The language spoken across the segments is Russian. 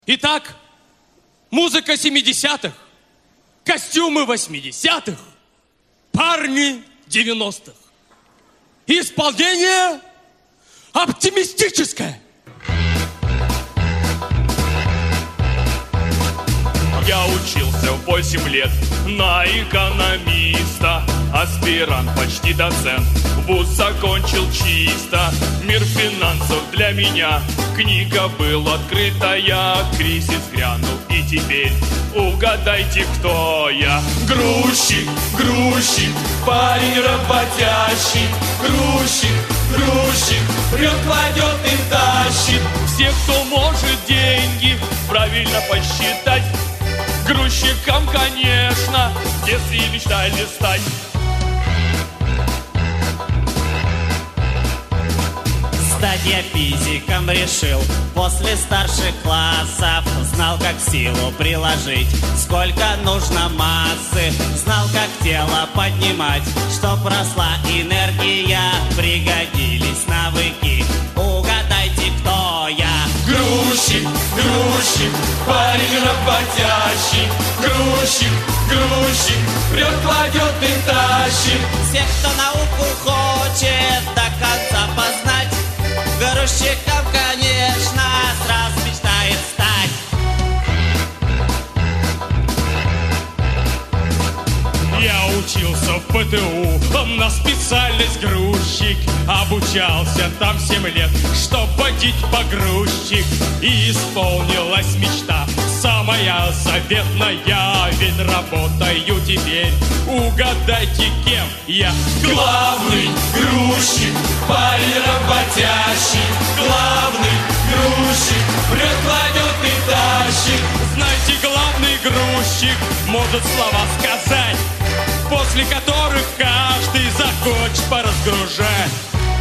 Итак, музыка 70-х, костюмы 80-х, парни 90-х. Исполнение оптимистическое. Я учился в 8 лет на экономиста, аспирант, почти доцент, вуз закончил чисто. Мир финансов для меня, книга была открытая. Кризис грянул, и теперь угадайте, кто я. Грузчик, грузчик, парень работящий. Грузчик, грузчик, прет, кладет и тащит. Все, кто может деньги правильно посчитать, грузчикам, конечно, в детстве мечтали стать. Стать я физиком решил после старших классов. Знал, как силу приложить, сколько нужно массы. Знал, как тело поднимать, чтоб росла энергия. Пригодились навыки, угадайте, кто я. Грузчик, грузчик, парень работящий. Грузчик, грузчик, прет, кладет и тащит. Все, кто науку хочет до конца познать, грузчиком, конечно, сразу мечтает стать. Я учился в ПТУ на специальность грузчик. Обучался там 7 лет, чтоб водить погрузчик. И исполнилась мечта самая заветная. Ведь работаю теперь, угадайте, кем я. Главный грузчик, парень работящий. Главный грузчик, прет, кладет и тащит. Знаете, главный грузчик может слова сказать, после которых каждый захочет поразгружать.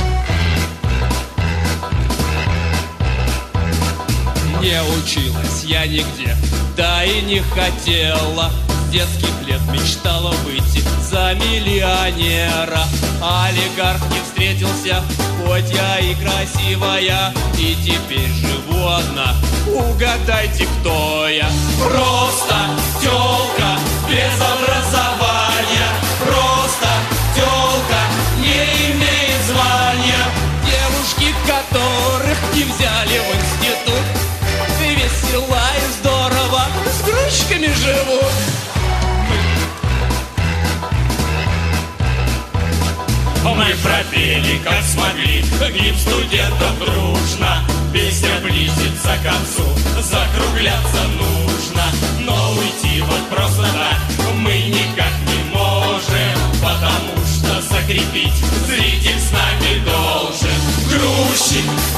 Не училась я нигде, да и не хотела. С детских лет мечтала выйти за миллионера. Олигарх не встретился, хоть я и красивая, и теперь живу одна, угадайте, кто я. Просто тёлка без образования. Просто тёлка не имеет звания. Девушки, которых не взяли в институт, весела и здорово с грузчиками живут. Мы пропели, как смогли, гимн студентов дружно. Песня близится к концу, закругляться нужно. Но уйти вот просто так мы никак не можем, потому что закрепить зритель с нами должен. Грузчик,